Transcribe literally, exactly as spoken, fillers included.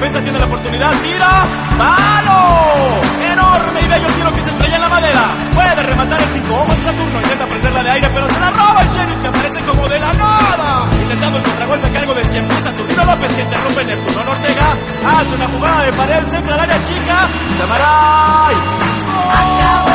defensa tiene la oportunidad. ¡Tira! ¡Palo! Enorme y bello tiro que se estrella en la madera. Puede rematar el cinco ojos de Saturno. Intenta prenderla de aire, pero se la roba el Sheriff, que aparece como de la nada. Intentando el contragolpe a cargo de cien pies. Saturnino López, que interrumpe Neptuno Ortega. Hace una jugada de pared, centra al área chica. Samaray. ¡Oh!